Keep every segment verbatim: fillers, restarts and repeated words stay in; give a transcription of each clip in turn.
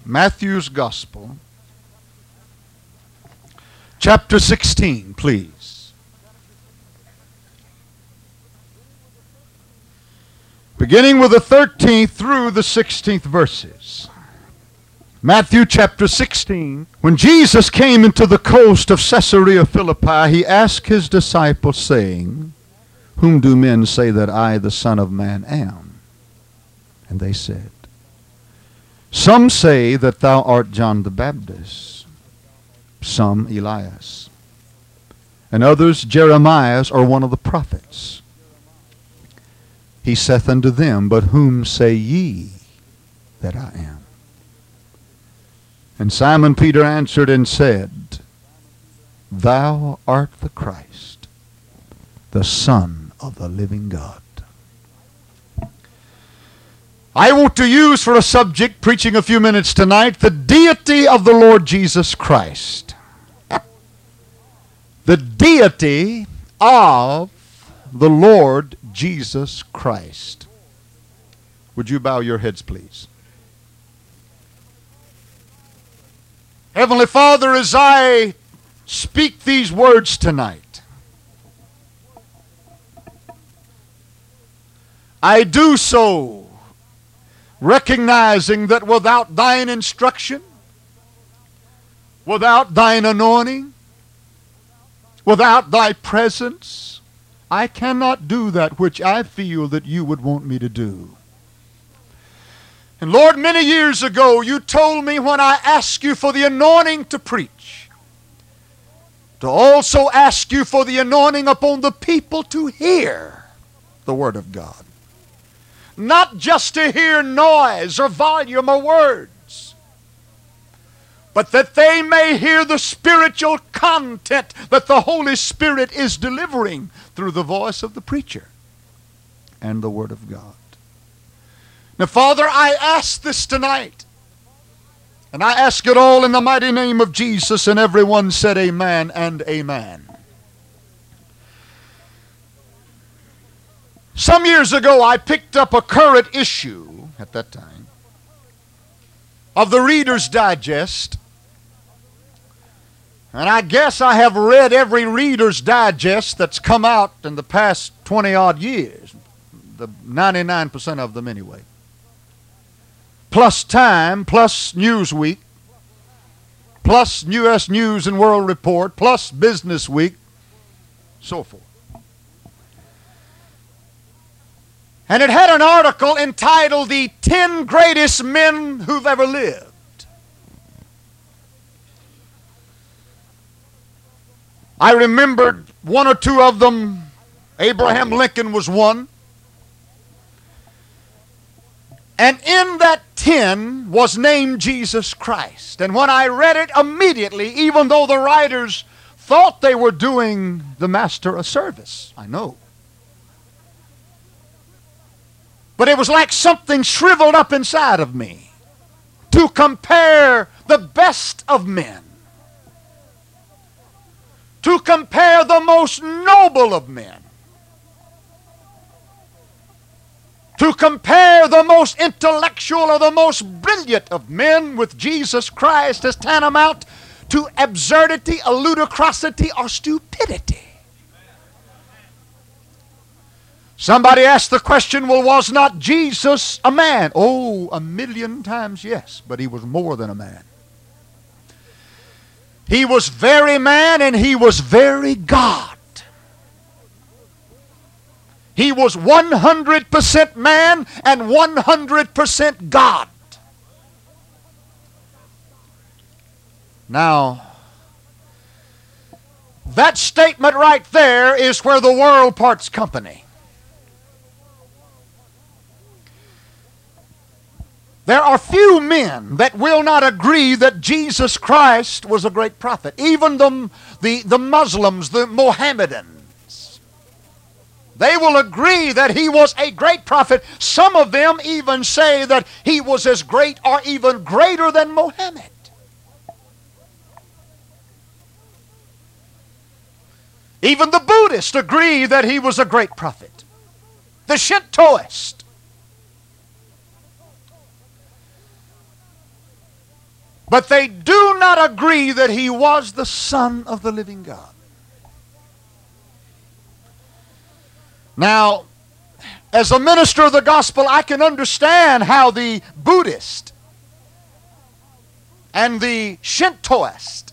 Matthew's Gospel, chapter sixteen, please. Beginning with the thirteenth through the sixteenth verses. Matthew chapter sixteen. When Jesus came into the coast of Caesarea Philippi, he asked his disciples, saying, Whom do men say that I, the Son of Man, am? And they said, Some say that thou art John the Baptist, some Elias, and others Jeremiah or one of the prophets. He saith unto them, But whom say ye that I am? And Simon Peter answered and said, Thou art the Christ, the Son of the living God. I want to use for a subject, preaching a few minutes tonight, the deity of the Lord Jesus Christ. The deity of the Lord Jesus Christ. Would you bow your heads, please? Heavenly Father, as I speak these words tonight, I do so recognizing that without thine instruction, without thine anointing, without thy presence, I cannot do that which I feel that you would want me to do. And Lord, many years ago, you told me when I asked you for the anointing to preach, to also ask you for the anointing upon the people to hear the Word of God. Not just to hear noise or volume or words, but that they may hear the spiritual content that the Holy Spirit is delivering through the voice of the preacher and the Word of God. Now, Father, I ask this tonight, and I ask it all in the mighty name of Jesus, and everyone said amen and amen. Some years ago, I picked up a current issue, at that time, of the Reader's Digest, and I guess I have read every Reader's Digest that's come out in the past twenty-odd years, the ninety-nine percent of them anyway. Plus Time, plus Newsweek, plus U S News and World Report, plus Business Week, so forth. And it had an article entitled, The Ten Greatest Men Who've Ever Lived. I remembered one or two of them. Abraham Lincoln was one. And in that ten was named Jesus Christ. And when I read it immediately, even though the writers thought they were doing the master a service, I know. But it was like something shriveled up inside of me to compare the best of men, to compare the most noble of men, to compare the most intellectual or the most brilliant of men with Jesus Christ is tantamount to absurdity, a ludicrosity, or stupidity. Somebody asked the question, well, was not Jesus a man? Oh, a million times yes, but he was more than a man. He was very man and he was very God. He was one hundred percent man and one hundred percent God. Now, that statement right there is where the world parts company. There are few men that will not agree that Jesus Christ was a great prophet. Even the, the, the Muslims, the Mohammedans, they will agree that he was a great prophet. Some of them even say that he was as great or even greater than Mohammed. Even the Buddhists agree that he was a great prophet. The Shintoists. But they do not agree that he was the Son of the living God. Now, as a minister of the gospel, I can understand how the Buddhist and the Shintoist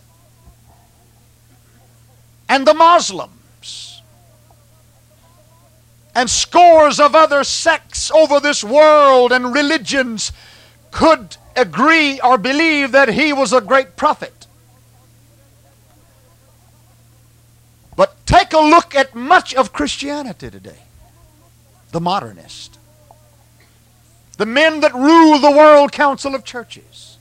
and the Muslims and scores of other sects over this world and religions could agree or believe that he was a great prophet. But take a look at much of Christianity today. The modernist. The men that rule the World Council of Churches.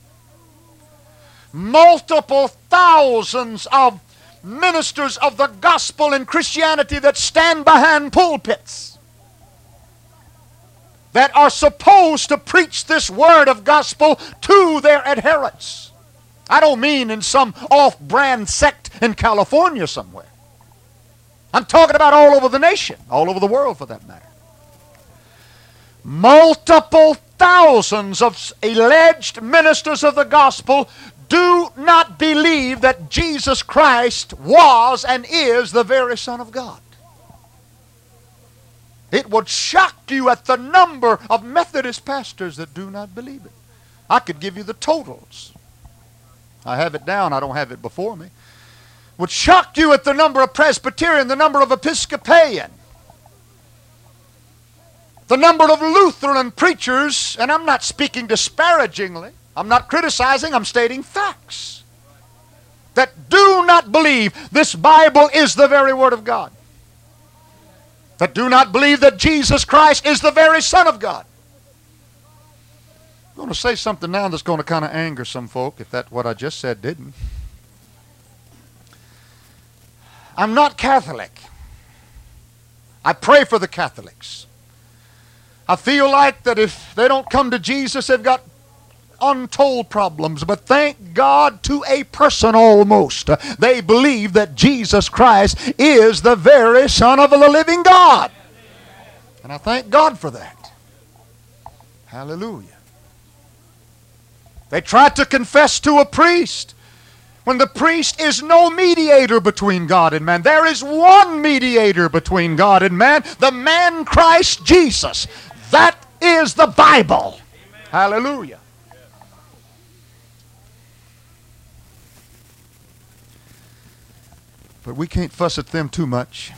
Multiple thousands of ministers of the gospel in Christianity that stand behind pulpits, that are supposed to preach this word of gospel to their adherents. I don't mean in some off-brand sect in California somewhere. I'm talking about all over the nation, all over the world for that matter. Multiple thousands of alleged ministers of the gospel do not believe that Jesus Christ was and is the very Son of God. It would shock you at the number of Methodist pastors that do not believe it. I could give you the totals. I have it down. I don't have it before me. It would shock you at the number of Presbyterian, the number of Episcopalian, the number of Lutheran preachers, and I'm not speaking disparagingly. I'm not criticizing. I'm stating facts that do not believe this Bible is the very Word of God. That do not believe that Jesus Christ is the very Son of God. I'm going to say something now that's going to kind of anger some folk, if that what I just said didn't. I'm not Catholic. I pray for the Catholics. I feel like that if they don't come to Jesus, they've got untold problems. But thank God, to a person almost, they believe that Jesus Christ is the very Son of the living God. And I thank God for that. Hallelujah. They try to confess to a priest when the priest is no mediator between God and man. There is one mediator between God and man, the man Christ Jesus. That is the Bible. Amen. Hallelujah. But we can't fuss at them too much.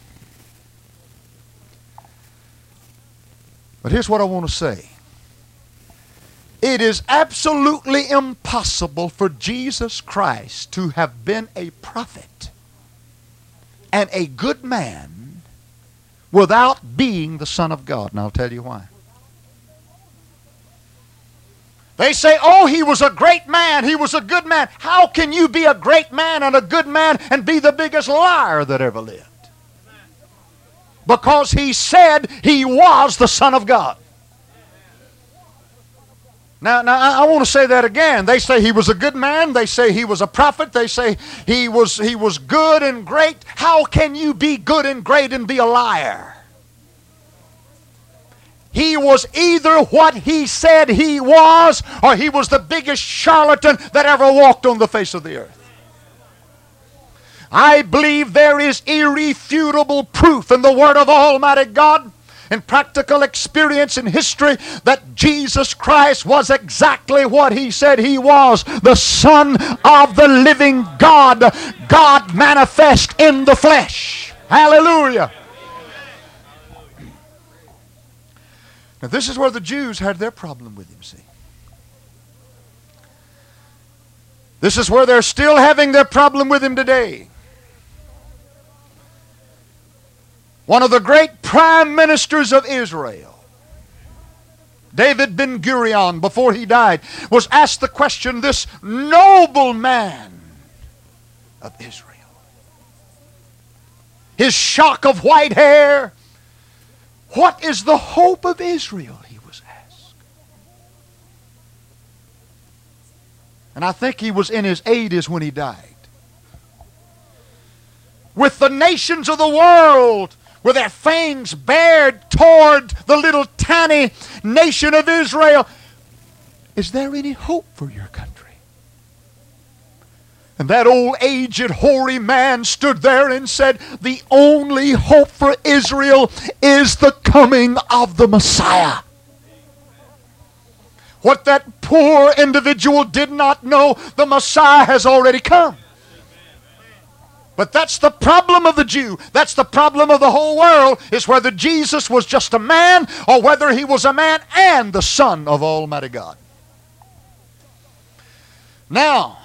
But here's what I want to say. It is absolutely impossible for Jesus Christ to have been a prophet and a good man without being the Son of God. And I'll tell you why. They say, oh, he was a great man. He was a good man. How can you be a great man and a good man and be the biggest liar that ever lived? Because he said he was the Son of God. Now, now I want to say that again. They say he was a good man. They say he was a prophet. They say he was, he was good and great. How can you be good and great and be a liar? He was either what he said he was, or he was the biggest charlatan that ever walked on the face of the earth. I believe there is irrefutable proof in the Word of Almighty God, in practical experience in history, that Jesus Christ was exactly what he said he was, the Son of the living God, God manifest in the flesh. Hallelujah. Now this is where the Jews had their problem with him, see. This is where they're still having their problem with him today. One of the great prime ministers of Israel, David Ben Gurion, before he died, was asked the question, this noble man of Israel, his shock of white hair, what is the hope of Israel, he was asked. And I think he was in his eighties when he died. With the nations of the world with their fangs bared toward the little tiny nation of Israel, is there any hope for your country? And that old aged hoary man stood there and said, the only hope for Israel is the coming of the Messiah. What that poor individual did not know, the Messiah has already come. But that's the problem of the Jew. That's the problem of the whole world, is whether Jesus was just a man or whether he was a man and the Son of Almighty God. Now,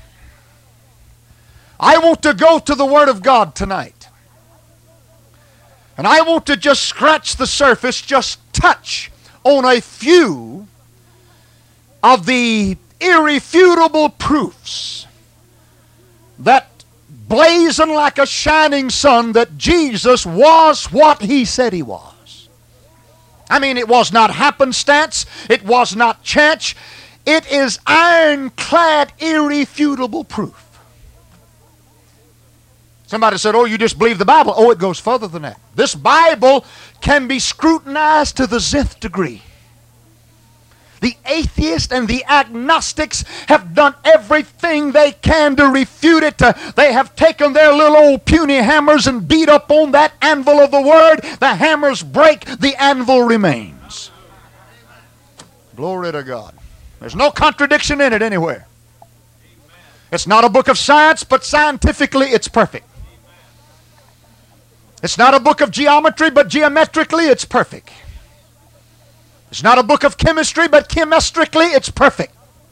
I want to go to the Word of God tonight. And I want to just scratch the surface, just touch on a few of the irrefutable proofs that blazing like a shining sun that Jesus was what he said he was. I mean, it was not happenstance. It was not chance. It is ironclad, irrefutable proof. Somebody said, oh, you just believe the Bible. Oh, it goes further than that. This Bible can be scrutinized to the zth degree. The atheists and the agnostics have done everything they can to refute it. They have taken their little old puny hammers and beat up on that anvil of the Word. The hammers break, the anvil remains. Glory to God. There's no contradiction in it anywhere. It's not a book of science, but scientifically it's perfect. It's not a book of geometry, but geometrically it's perfect. It's not a book of chemistry, but chemestrically it's perfect.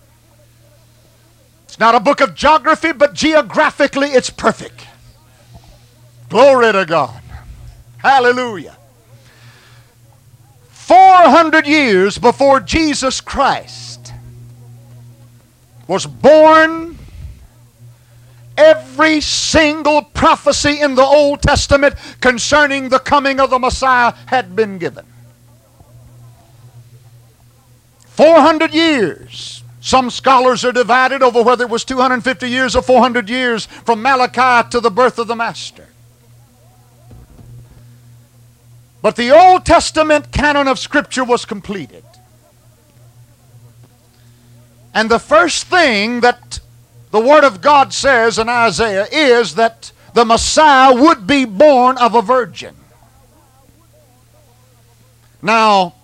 It's not a book of geography, but geographically it's perfect. Glory to God. Hallelujah. four hundred years before Jesus Christ was born, every single prophecy in the Old Testament concerning the coming of the Messiah had been given. four hundred years. Some scholars are divided over whether it was two hundred fifty years or four hundred years from Malachi to the birth of the Master. But the Old Testament canon of Scripture was completed. And the first thing that the Word of God says in Isaiah is that the Messiah would be born of a virgin. Now,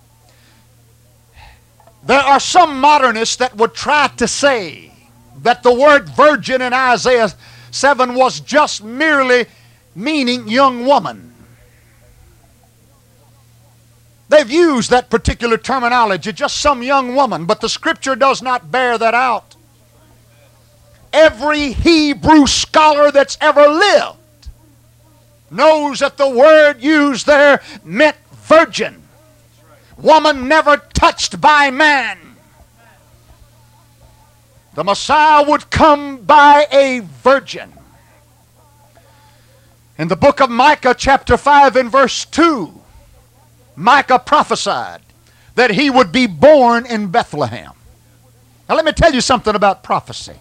there are some modernists that would try to say that the word virgin in Isaiah seven was just merely meaning young woman. They've used that particular terminology, just some young woman, but the Scripture does not bear that out. Every Hebrew scholar that's ever lived knows that the word used there meant virgin. Woman never touched by man. The Messiah would come by a virgin. In the book of Micah chapter five and verse two, Micah prophesied that he would be born in Bethlehem. Now let me tell you something about prophecy.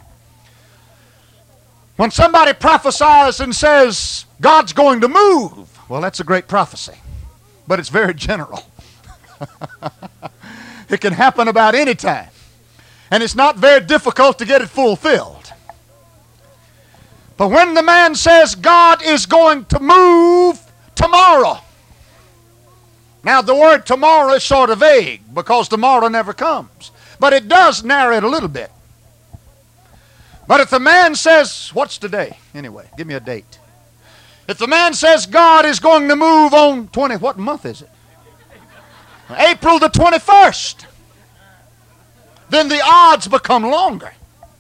When somebody prophesies and says, God's going to move, well, that's a great prophecy, but it's very general. It can happen about any time. And it's not very difficult to get it fulfilled. But when the man says God is going to move tomorrow. Now the word tomorrow is sort of vague because tomorrow never comes. But it does narrow it a little bit. But if the man says, what's today? Anyway, give me a date. If the man says God is going to move on twenty, what month is it? April the twenty-first. Then the odds become longer.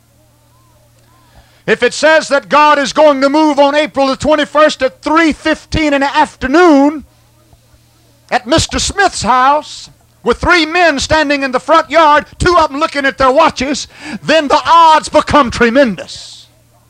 If it says that God is going to move on April the twenty-first at three fifteen in the afternoon at Mister Smith's house with three men standing in the front yard, two of them looking at their watches, then the odds become tremendous.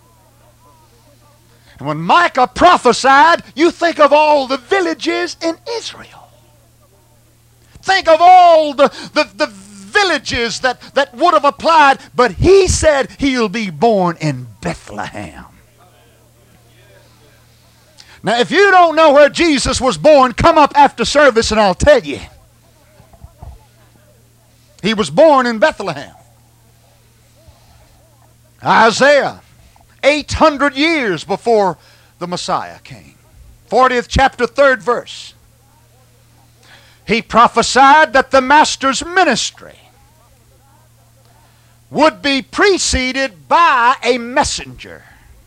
And when Micah prophesied, you think of all the villages in Israel. Think of all the, the, the villages that, that would have applied, but he said he'll be born in Bethlehem. Now, if you don't know where Jesus was born, come up after service and I'll tell you. He was born in Bethlehem. Isaiah eight hundred years before the Messiah came. fortieth chapter, third verse. He prophesied that the Master's ministry would be preceded by a messenger.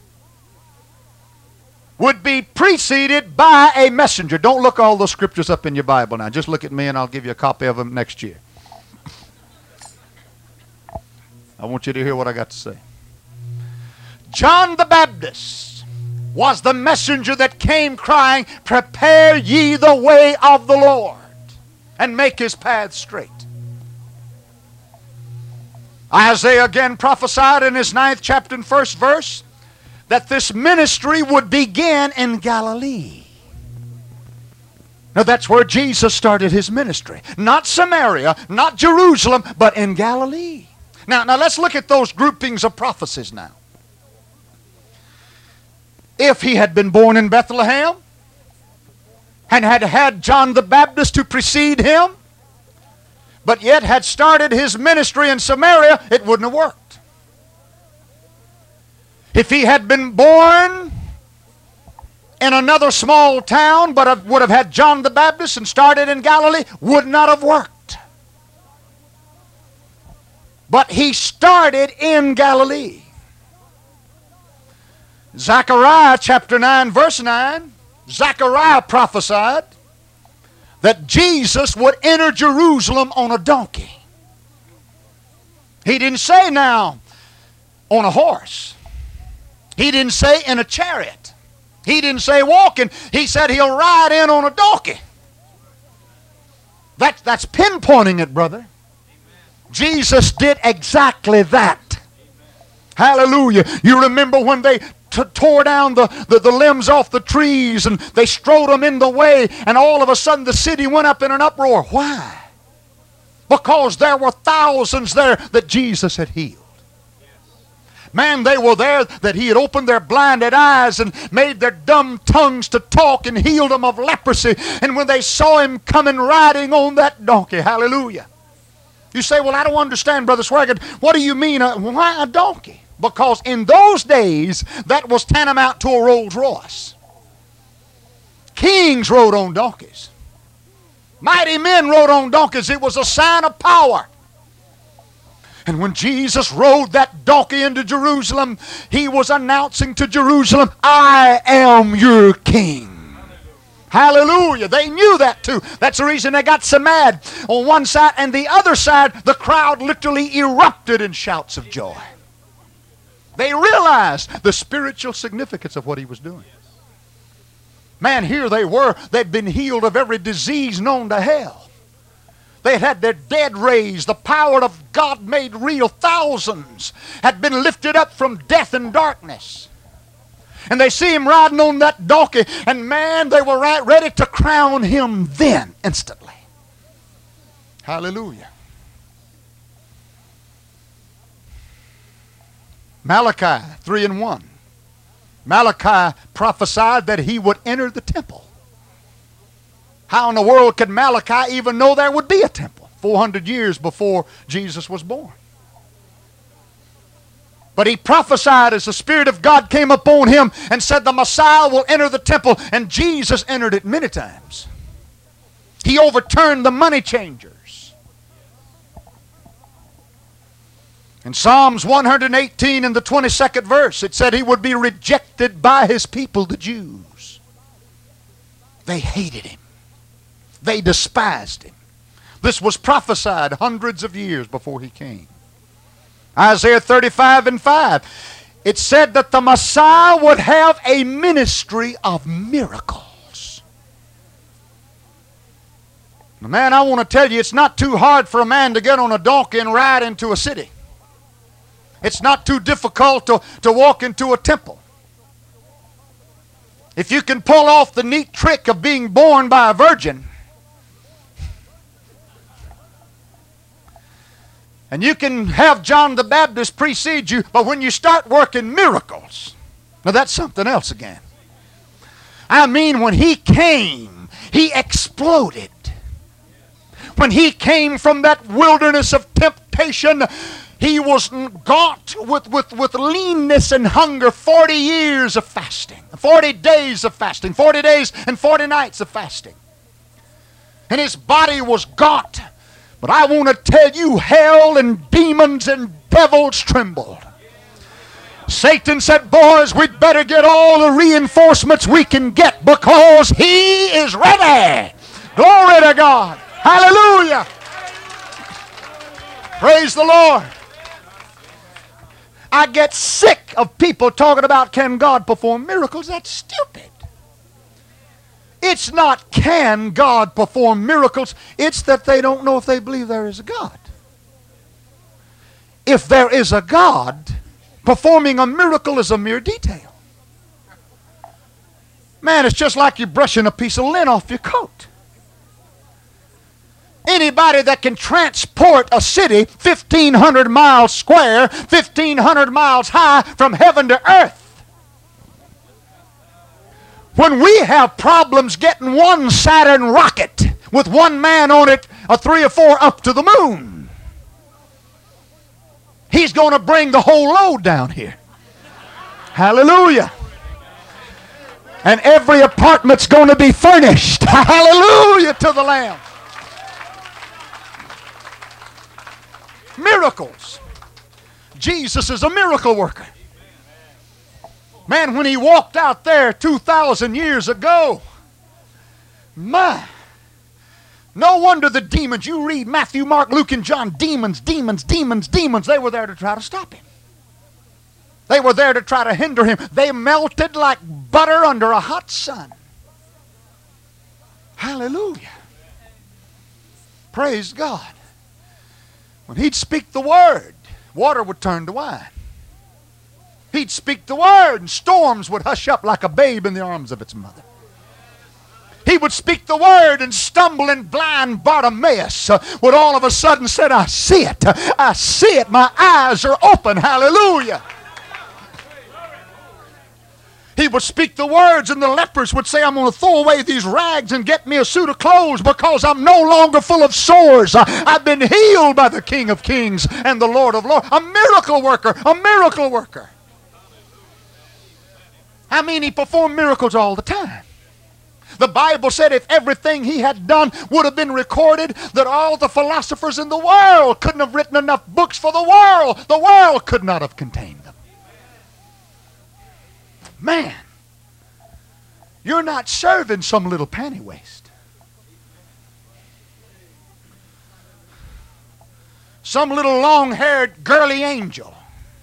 Would be preceded by a messenger. Don't look all those scriptures up in your Bible now. Just look at me and I'll give you a copy of them next year. I want you to hear what I got to say. John the Baptist was the messenger that came crying, "Prepare ye the way of the Lord, and make his path straight." Isaiah again prophesied in his ninth chapter and first verse that this ministry would begin in Galilee. Now that's where Jesus started his ministry. Not Samaria, not Jerusalem, but in Galilee. Now, now let's look at those groupings of prophecies now. If he had been born in Bethlehem and had had John the Baptist to precede him, but yet had started his ministry in Samaria, it wouldn't have worked. If he had been born in another small town, but would have had John the Baptist and started in Galilee, would not have worked. But he started in Galilee. Zechariah chapter nine verse nine, Zechariah prophesied that Jesus would enter Jerusalem on a donkey. He didn't say now on a horse. He didn't say in a chariot. He didn't say walking. He said he'll ride in on a donkey. That, that's pinpointing it, brother. Amen. Jesus did exactly that. Amen. Hallelujah. You remember when they t- tore down the, the, the limbs off the trees and they strode them in the way, and all of a sudden the city went up in an uproar. Why? Because there were thousands there that Jesus had healed. Man, they were there that he had opened their blinded eyes and made their dumb tongues to talk and healed them of leprosy. And when they saw him coming riding on that donkey, hallelujah. You say, well, I don't understand, Brother Swaggart. What do you mean, uh, why a donkey? Because in those days, that was tantamount to a Rolls Royce. Kings rode on donkeys. Mighty men rode on donkeys. It was a sign of power. And when Jesus rode that donkey into Jerusalem, he was announcing to Jerusalem, I am your king. Hallelujah. They knew that too. That's the reason they got so mad. On one side and the other side, the crowd literally erupted in shouts of joy. They realized the spiritual significance of what he was doing. Man, here they were. They'd been healed of every disease known to hell. They had had their dead raised. The power of God made real. Thousands had been lifted up from death and darkness. And they see him riding on that donkey. And man, they were right ready to crown him then, instantly. Hallelujah. Malachi three and one. Malachi prophesied that he would enter the temple. How in the world could Malachi even know there would be a temple four hundred years before Jesus was born? But he prophesied as the Spirit of God came upon him and said the Messiah will enter the temple, and Jesus entered it many times. He overturned the money changers. In Psalms one hundred eighteen in the twenty-second verse, it said he would be rejected by his people, the Jews. They hated him. They despised him. This was prophesied hundreds of years before he came. Isaiah thirty-five and five. It said that the Messiah would have a ministry of miracles. Now, man, I want to tell you, it's not too hard for a man to get on a donkey and ride into a city. It's not too difficult to, to walk into a temple. If you can pull off the neat trick of being born by a virgin, and you can have John the Baptist precede you, but when you start working miracles, now that's something else again. I mean, when he came, he exploded. When he came from that wilderness of temptation, He was gaunt with, with, with leanness and hunger. Forty years of fasting. Forty days of fasting. Forty days and forty nights of fasting. And his body was gaunt. But I want to tell you, hell and demons and devils trembled. Satan said, boys, we'd better get all the reinforcements we can get because he is ready. Glory to God. Hallelujah. Praise the Lord. I get sick of people talking about, can God perform miracles? That's stupid. It's not can God perform miracles. It's that they don't know if they believe there is a God. If there is a God, performing a miracle is a mere detail. Man, it's just like you're brushing a piece of lint off your coat. Anybody that can transport a city fifteen hundred miles square, fifteen hundred miles high from heaven to earth. When we have problems getting one Saturn rocket with one man on it, or three or four up to the moon, he's going to bring the whole load down here. Hallelujah. And every apartment's going to be furnished. Hallelujah to the Lamb. Miracles. Jesus is a miracle worker. Man, when he walked out there two thousand years ago, my, no wonder the demons, you read Matthew, Mark, Luke, and John, demons, demons, demons, demons, they were there to try to stop him. They were there to try to hinder him. They melted like butter under a hot sun. Hallelujah. Praise God. When he'd speak the word, water would turn to wine. He'd speak the word and storms would hush up like a babe in the arms of its mother. He would speak the word and stumbling blind Bartimaeus uh, would all of a sudden say, I see it. I see it. My eyes are open. Hallelujah. He would speak the words and the lepers would say, I'm going to throw away these rags and get me a suit of clothes because I'm no longer full of sores. I've been healed by the King of Kings and the Lord of Lords. A miracle worker, a miracle worker. I mean, he performed miracles all the time. The Bible said if everything he had done would have been recorded, that all the philosophers in the world couldn't have written enough books for the world. The world could not have contained them. Man, you're not serving some little panty waist. Some little long-haired girly angel.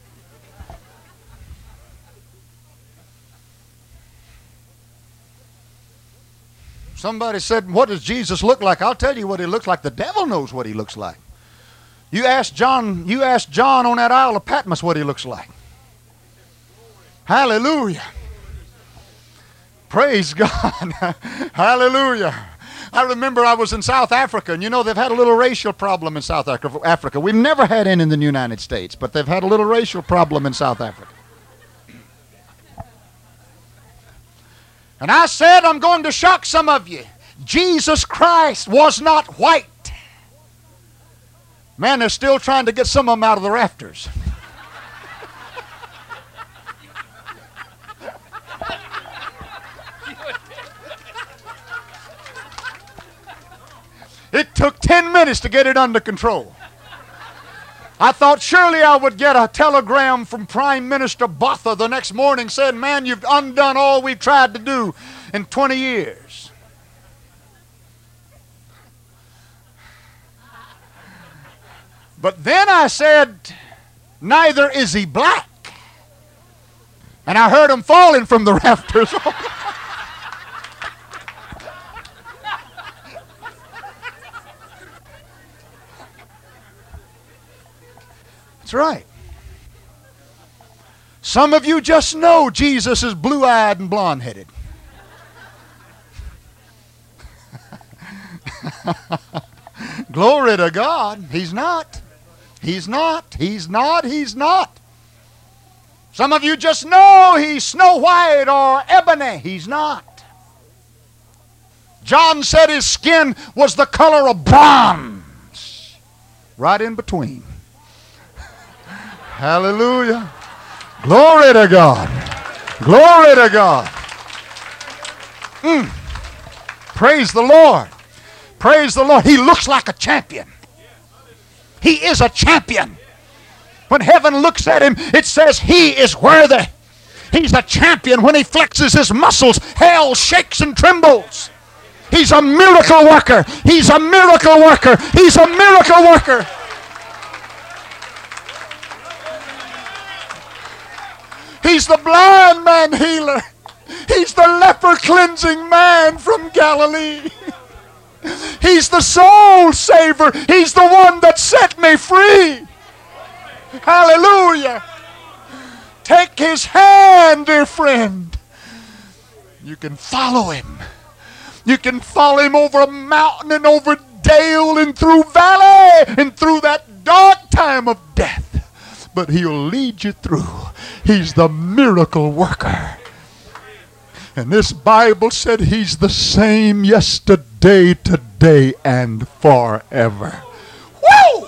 Somebody said, what does Jesus look like? I'll tell you what he looks like. The devil knows what he looks like. You ask John, you ask John on that Isle of Patmos what he looks like. Hallelujah. Praise God. Hallelujah. I remember I was in South Africa, and you know they've had a little racial problem in South Africa. We've never had any in the United States, but they've had a little racial problem in South Africa. And I said, I'm going to shock some of you. Jesus Christ was not white. Man, they're still trying to get some of them out of the rafters. It took ten minutes to get it under control. I thought surely I would get a telegram from Prime Minister Botha the next morning saying, man, you've undone all we've tried to do in twenty years. But then I said, neither is he black. And I heard him falling from the rafters. That's right. Some of you just know Jesus is blue-eyed and blonde-headed. Glory to God. He's not. He's not. He's not. He's not. Some of you just know he's Snow White or ebony. He's not. John said his skin was the color of bronze. Right in between. Hallelujah. Glory to God. Glory to God. Mm. Praise the Lord. Praise the Lord. He looks like a champion. He is a champion. When heaven looks at him, it says he is worthy. He's a champion. When he flexes his muscles, hell shakes and trembles. He's a miracle worker. He's a miracle worker. He's a miracle worker. He's the blind man healer. He's the leper cleansing man from Galilee. He's the soul saver. He's the one that set me free. Hallelujah. Take his hand, dear friend. You can follow him. You can follow him over a mountain and over dale and through valley and through that dark time of death. But he'll lead you through. He's the miracle worker. And this Bible said he's the same yesterday, today, and forever. Woo!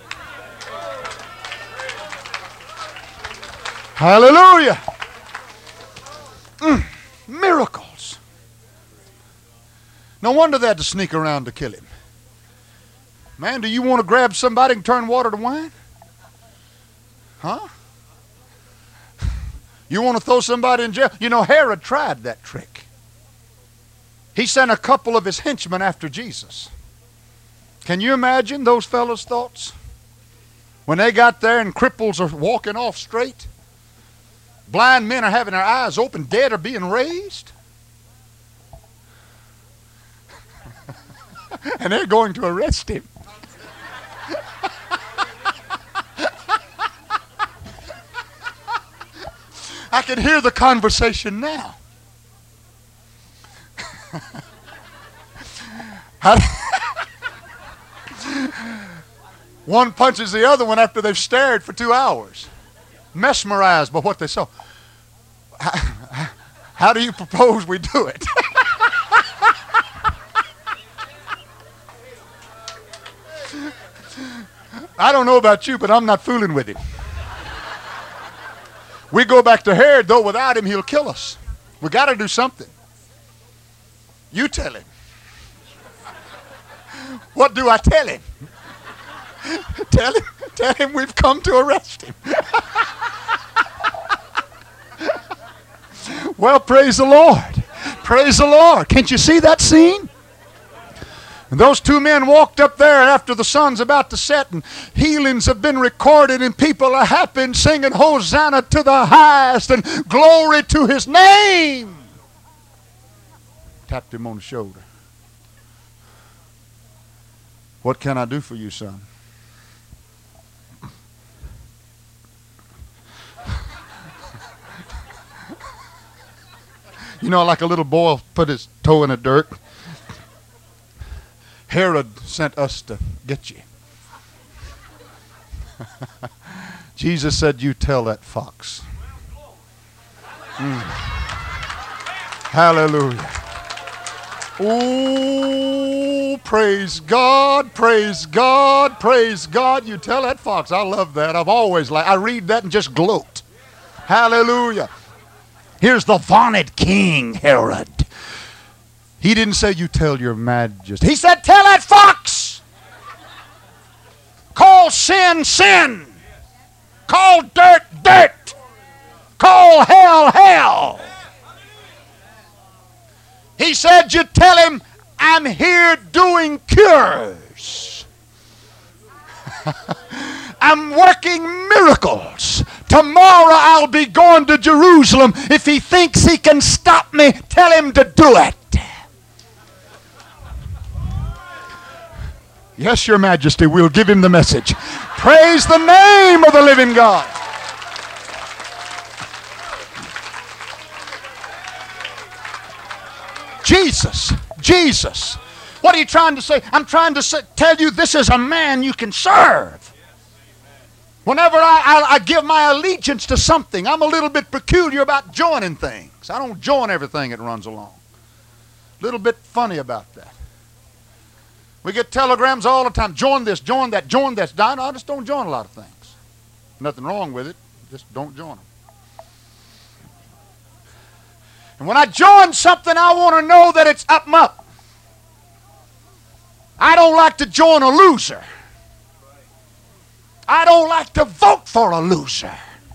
Hallelujah. Mm, miracles. No wonder they had to sneak around to kill him. Man, do you want to grab somebody and turn water to wine? Huh? You want to throw somebody in jail? You know, Herod tried that trick. He sent a couple of his henchmen after Jesus. Can you imagine those fellows' thoughts? When they got there and cripples are walking off straight, blind men are having their eyes open, dead are being raised, and they're going to arrest him. I can hear the conversation now. One punches the other one after they've stared for two hours, mesmerized by what they saw. How, how do you propose we do it? I don't know about you, but I'm not fooling with him. We go back to Herod, though without him he'll kill us. We got to do something. You tell him. What do I tell him? Tell him, tell him we've come to arrest him. Well, praise the Lord. Praise the Lord. Can't you see that scene? And those two men walked up there after the sun's about to set, and healings have been recorded, and people are happy and singing Hosanna to the highest and glory to his name. Tapped him on the shoulder. What can I do for you, son? You know, like a little boy put his toe in the dirt. Herod sent us to get you. Jesus said, you tell that fox. Mm. Hallelujah. Oh, praise God, praise God, praise God. You tell that fox. I love that. I've always liked, I read that and just gloat. Hallelujah. Here's the vaunted King Herod. He didn't say, you tell your majesty. He said, tell that fox. Call sin, sin. Call dirt, dirt. Call hell, hell. He said, you tell him, I'm here doing cures. I'm working miracles. Tomorrow I'll be going to Jerusalem. If he thinks he can stop me, tell him to do it. Yes, your majesty, we'll give him the message. Praise the name of the living God. Jesus, Jesus. What are you trying to say? I'm trying to say, tell you this is a man you can serve. Whenever I, I, I give my allegiance to something, I'm a little bit peculiar about joining things. I don't join everything that runs along. A little bit funny about that. We get telegrams all the time. Join this, join that, join this. I just don't join a lot of things. Nothing wrong with it. Just don't join them. And when I join something, I want to know that it's up and up. I don't like to join a loser. I don't like to vote for a loser.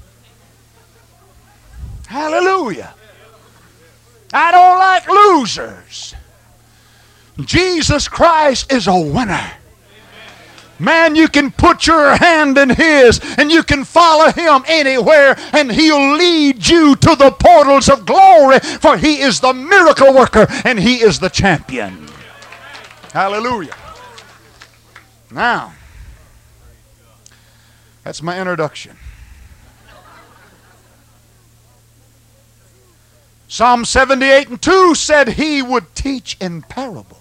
Hallelujah. I don't like losers. Jesus Christ is a winner. Man, you can put your hand in His and you can follow Him anywhere and He'll lead you to the portals of glory, for He is the miracle worker and He is the champion. Hallelujah. Now, that's my introduction. Psalm seventy-eight and two said He would teach in parables.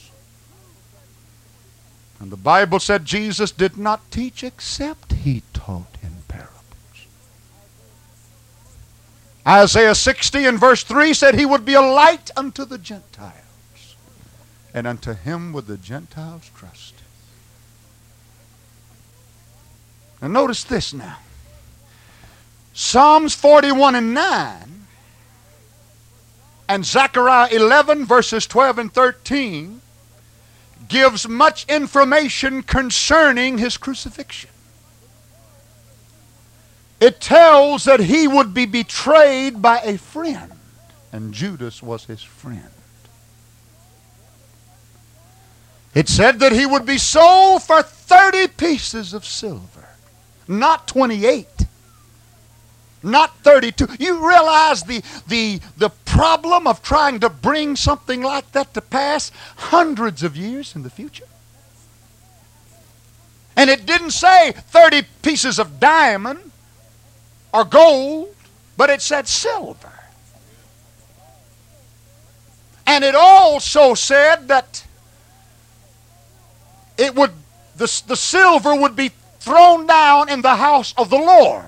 And the Bible said Jesus did not teach except He taught in parables. Isaiah sixty and verse three said He would be a light unto the Gentiles, and unto Him would the Gentiles trust. Now notice this now. Psalms forty-one and nine and Zechariah eleven verses twelve and thirteen gives much information concerning His crucifixion. It tells that He would be betrayed by a friend, and Judas was His friend. It said that He would be sold for thirty pieces of silver, not twenty-eight. Not thirty-two. You realize the, the, the problem of trying to bring something like that to pass hundreds of years in the future? And it didn't say thirty pieces of diamond or gold, but it said silver. And it also said that it would the, the silver would be thrown down in the house of the Lord.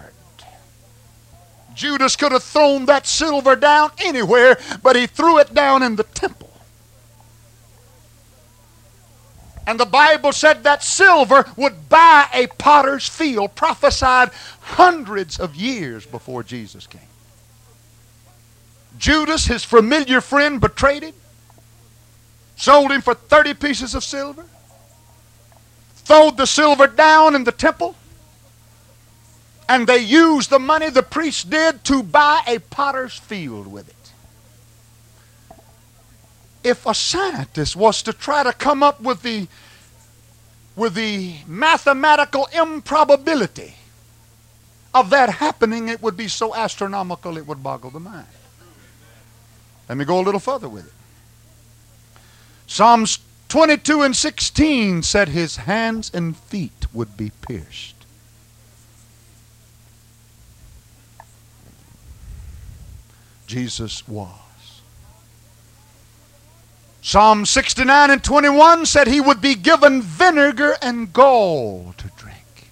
Judas could have thrown that silver down anywhere, but he threw it down in the temple. And the Bible said that silver would buy a potter's field, prophesied hundreds of years before Jesus came. Judas, his familiar friend, betrayed him, sold him for thirty pieces of silver, throwed the silver down in the temple, and they used the money, the priests did, to buy a potter's field with it. If a scientist was to try to come up with the, with the mathematical improbability of that happening, it would be so astronomical it would boggle the mind. Let me go a little further with it. Psalms twenty-two and sixteen said His hands and feet would be pierced. Jesus was. Psalm sixty-nine and twenty-one said He would be given vinegar and gall to drink.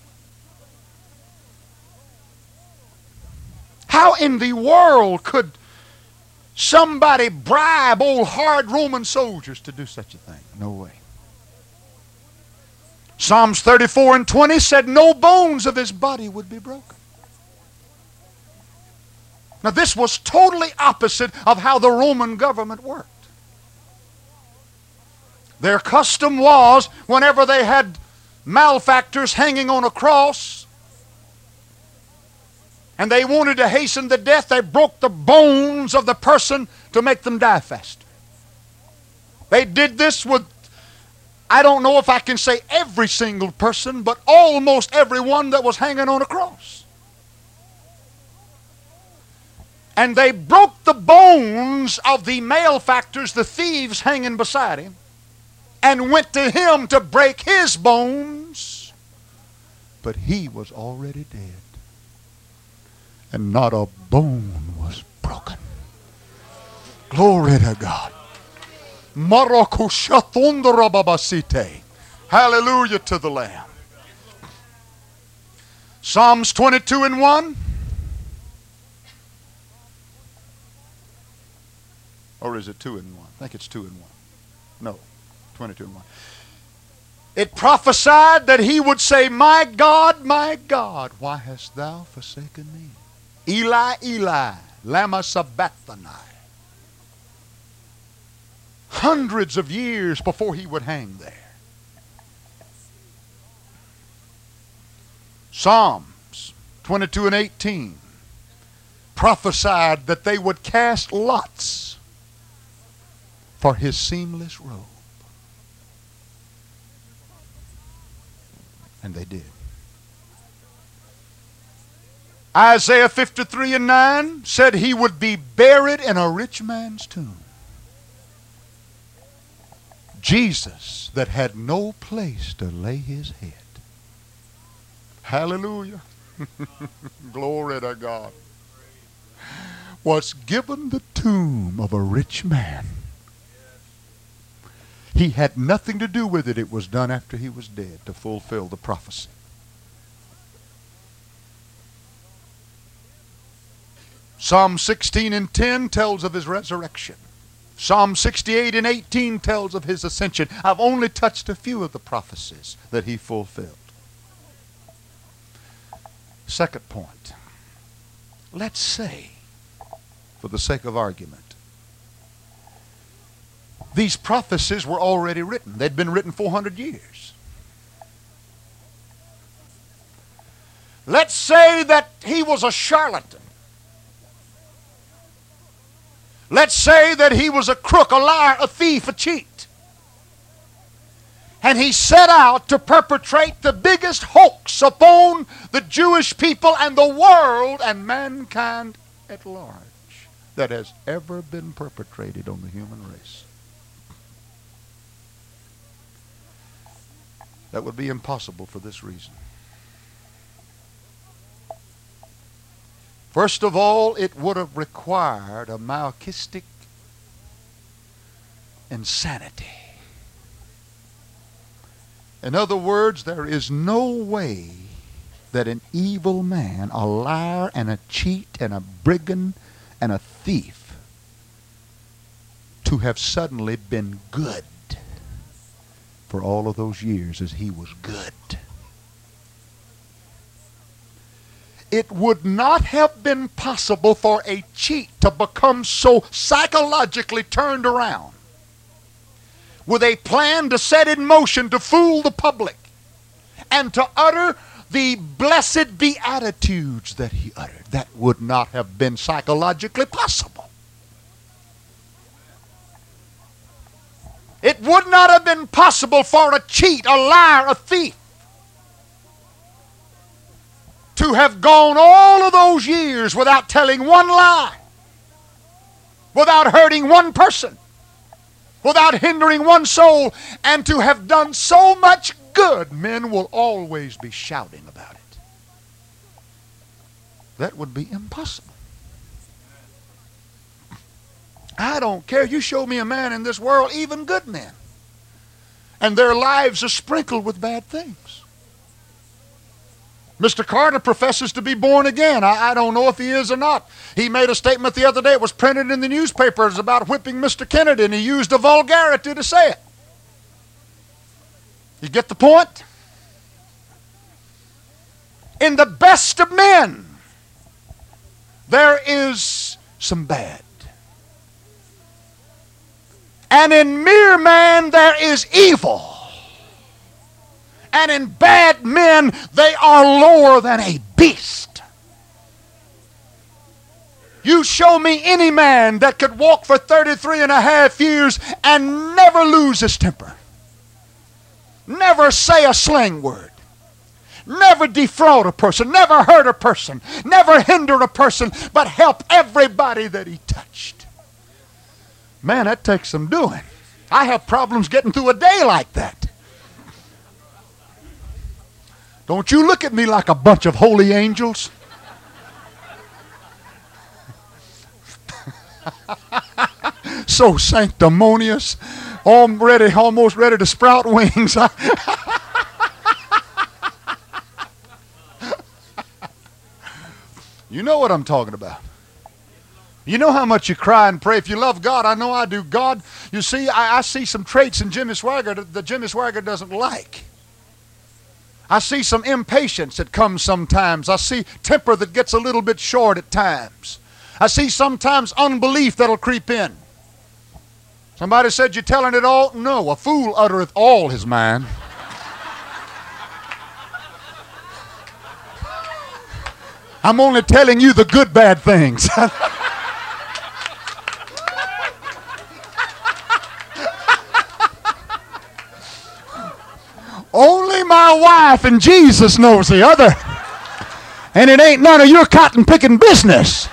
How in the world could somebody bribe old hard Roman soldiers to do such a thing? No way. Psalms thirty-four and twenty said no bones of His body would be broken. Now this was totally opposite of how the Roman government worked. Their custom was, whenever they had malefactors hanging on a cross and they wanted to hasten the death, they broke the bones of the person to make them die faster. They did this with, I don't know if I can say every single person, but almost everyone that was hanging on a cross. And they broke the bones of the malefactors, the thieves hanging beside Him, and went to Him to break His bones. But He was already dead, and not a bone was broken. Glory to God. Hallelujah to the Lamb. Psalms twenty-two and one. Or is it two and one? I think it's two and one. No, twenty-two and one. It prophesied that he would say, my God, my God, why hast thou forsaken me? Eli, Eli, lama sabachthani. Hundreds of years before he would hang there. Psalms twenty-two and eighteen prophesied that they would cast lots for his seamless robe. And they did. Isaiah fifty-three and nine said he would be buried in a rich man's tomb. Jesus that had no place to lay his head. Hallelujah. Glory to God. Was given the tomb of a rich man. He had nothing to do with it. It was done after he was dead to fulfill the prophecy. Psalm sixteen and ten tells of his resurrection. Psalm sixty-eight and eighteen tells of his ascension. I've only touched a few of the prophecies that he fulfilled. Second point. Let's say, for the sake of argument, these prophecies were already written. They'd been written four hundred years. Let's say that he was a charlatan. Let's say that he was a crook, a liar, a thief, a cheat. And he set out to perpetrate the biggest hoax upon the Jewish people and the world and mankind at large that has ever been perpetrated on the human race. That would be impossible for this reason. First of all, it would have required a Melchistic insanity. In other words, there is no way that an evil man, a liar and a cheat and a brigand and a thief, to have suddenly been good for all of those years as he was good. It would not have been possible for a cheat to become so psychologically turned around with a plan to set in motion to fool the public and to utter the blessed beatitudes that he uttered. That would not have been psychologically possible. It would not have been possible for a cheat, a liar, a thief to have gone all of those years without telling one lie, without hurting one person, without hindering one soul, and to have done so much good. Men will always be shouting about it. That would be impossible. I don't care. You show me a man in this world, even good men, and their lives are sprinkled with bad things. Mister Carter professes to be born again. I, I don't know if he is or not. He made a statement the other day. It was printed in the newspapers about whipping Mister Kennedy, and he used a vulgarity to say it. You get the point? In the best of men, there is some bad. And in mere man, there is evil. And in bad men, they are lower than a beast. You show me any man that could walk for thirty-three and a half years and never lose his temper. Never say a slang word. Never defraud a person. Never hurt a person. Never hinder a person, but help everybody that he touched. Man, that takes some doing. I have problems getting through a day like that. Don't you look at me like a bunch of holy angels. So sanctimonious, already, almost ready to sprout wings. You know what I'm talking about. You know how much you cry and pray. If you love God, I know I do. God, you see, I, I see some traits in Jimmy Swaggart that Jimmy Swaggart doesn't like. I see some impatience that comes sometimes. I see temper that gets a little bit short at times. I see sometimes unbelief that'll creep in. Somebody said, you're telling it all? No, a fool uttereth all his mind. I'm only telling you the good, bad things. Only my wife and Jesus knows the other. And it ain't none of your cotton picking business.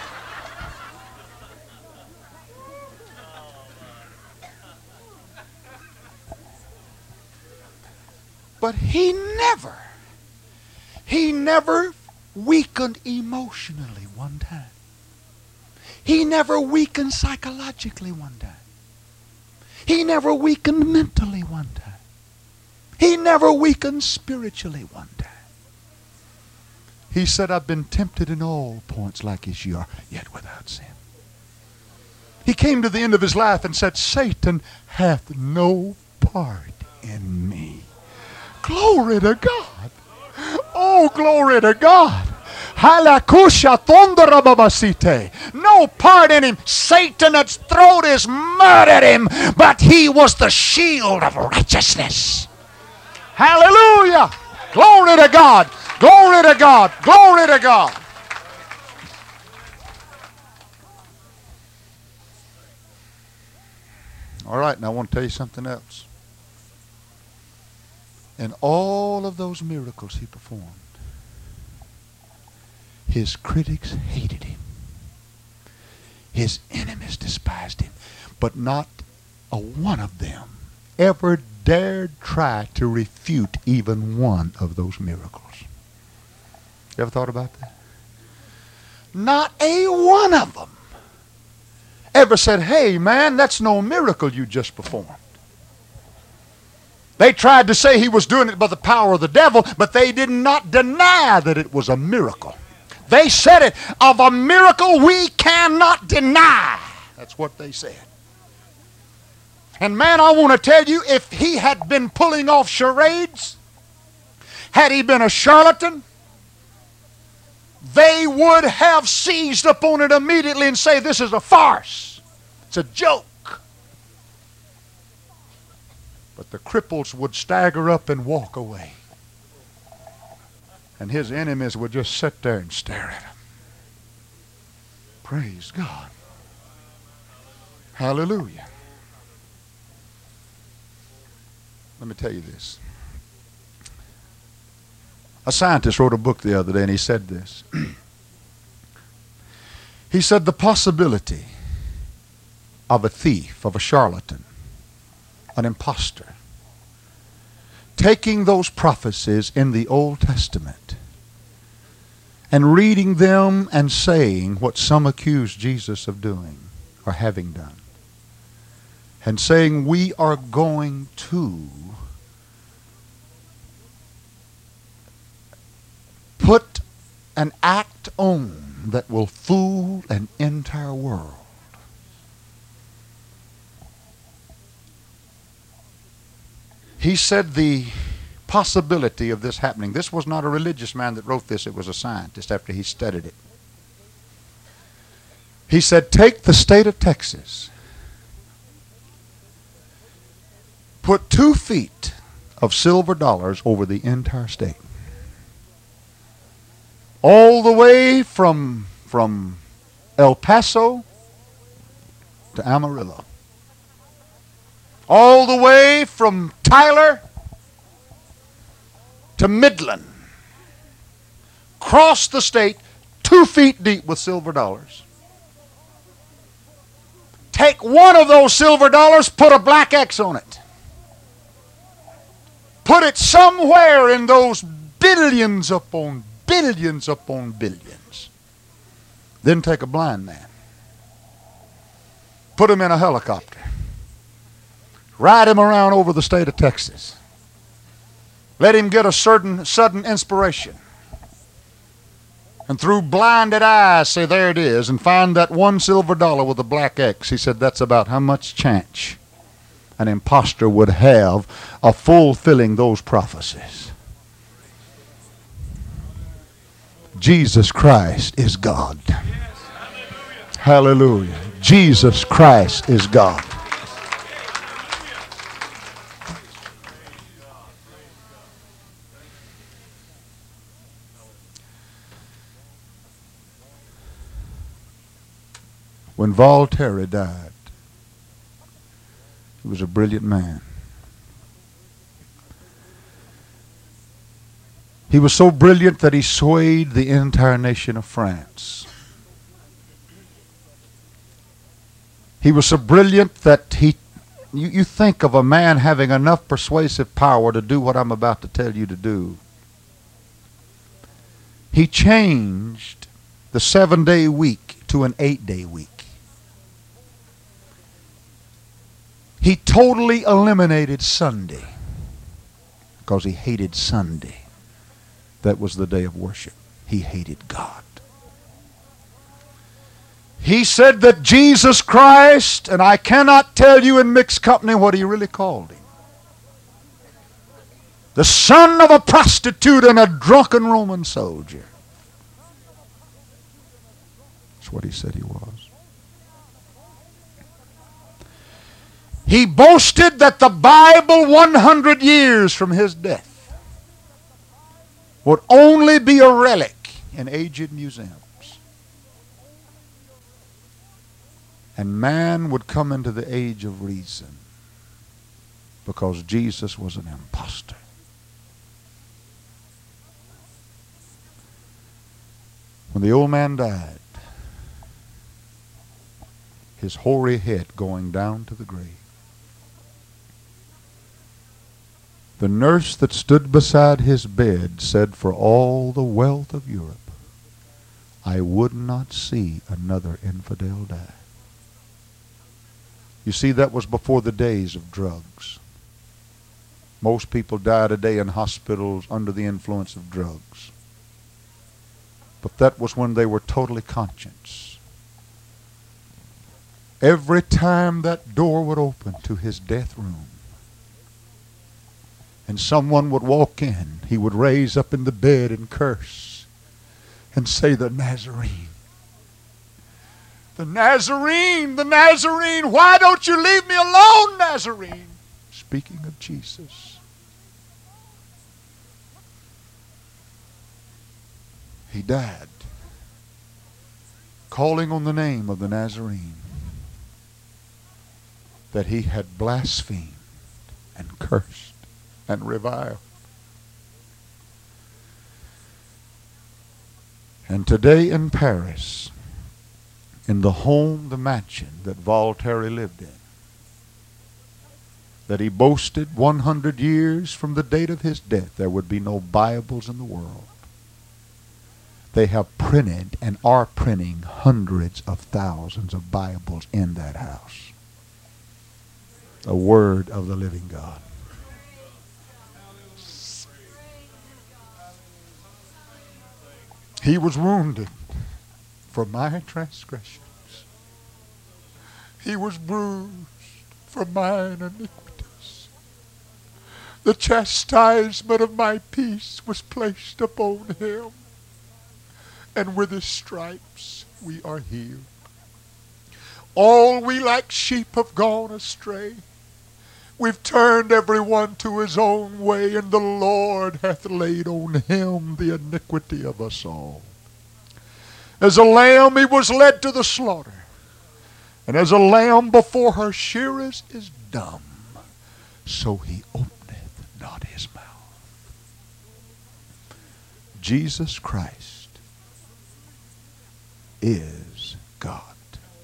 But he never, he never weakened emotionally one time. He never weakened psychologically one time. He never weakened mentally one time. He never weakened spiritually one time. He said, I've been tempted in all points like as you are, yet without sin. He came to the end of his life and said, Satan hath no part in me. Glory to God. Oh, glory to God. No part in him. Satan had thrown his mud at him, but he was the shield of righteousness. Hallelujah. Glory to God. Glory to God. Glory to God. All right, now I want to tell you something else. In all of those miracles he performed, his critics hated him. His enemies despised him. But not a one of them ever dared try to refute even one of those miracles. You ever thought about that? Not a one of them ever said, hey man, that's no miracle you just performed. They tried to say he was doing it by the power of the devil, but they did not deny that it was a miracle. They said it, of a miracle we cannot deny. That's what they said. And man, I want to tell you, if he had been pulling off charades, had he been a charlatan, they would have seized upon it immediately and say, this is a farce. It's a joke. But the cripples would stagger up and walk away. And his enemies would just sit there and stare at him. Praise God. Hallelujah. Let me tell you this. A scientist wrote a book the other day and he said this. He said the possibility of a thief, of a charlatan, an impostor, taking those prophecies in the Old Testament and reading them and saying what some accuse Jesus of doing or having done, and saying we are going to put an act on that will fool an entire world. He said the possibility of this happening. This was not a religious man that wrote this. It was a scientist after he studied it. He said, take the state of Texas. Put two feet of silver dollars over the entire state. All the way from, from El Paso to Amarillo. All the way from Tyler to Midland. Cross the state two feet deep with silver dollars. Take one of those silver dollars, put a black X on it. Put it somewhere in those billions upon billions upon billions. Then take a blind man. Put him in a helicopter. Ride him around over the state of Texas. Let him get a certain sudden inspiration. and through blinded eyes say, there it is, and find that one silver dollar with a black X. He said, that's about how much chance an impostor would have of fulfilling those prophecies. Jesus Christ is God. Hallelujah. Jesus Christ is God. When Voltaire died, he was a brilliant man. He was so brilliant that he swayed the entire nation of France. He was so brilliant that he, you, you think of a man having enough persuasive power to do what I'm about to tell you to do. He changed the seven-day week to an eight-day week. He totally eliminated Sunday because he hated Sunday. That was the day of worship. He hated God. He said that Jesus Christ, and I cannot tell you in mixed company what he really called him, the son of a prostitute and a drunken Roman soldier. That's what he said he was. He boasted that the Bible one hundred years from his death would only be a relic in aged museums. And man would come into the age of reason because Jesus was an impostor. When the old man died, his hoary head going down to the grave, the nurse that stood beside his bed said, for all the wealth of Europe, I would not see another infidel die. You see, that was before the days of drugs. Most people die today in hospitals under the influence of drugs. But that was when they were totally conscious. Every time that door would open to his death room, and someone would walk in, he would raise up in the bed and curse and say, the Nazarene. The Nazarene, the Nazarene, why don't you leave me alone, Nazarene? Speaking of Jesus. He died calling on the name of the Nazarene that he had blasphemed and cursed and reviled. And today in Paris, in the home, the mansion that Voltaire lived in, that he boasted one hundred years from the date of his death, there would be no Bibles in the world. They have printed and are printing hundreds of thousands of Bibles in that house. The Word of the living God. He was wounded for my transgressions. He was bruised for mine iniquities. The chastisement of my peace was placed upon him, and with his stripes we are healed. All we like sheep have gone astray. We've turned everyone to his own way, and the Lord hath laid on him the iniquity of us all. As a lamb he was led to the slaughter, and as a lamb before her shearers is dumb, so he openeth not his mouth. Jesus Christ is God.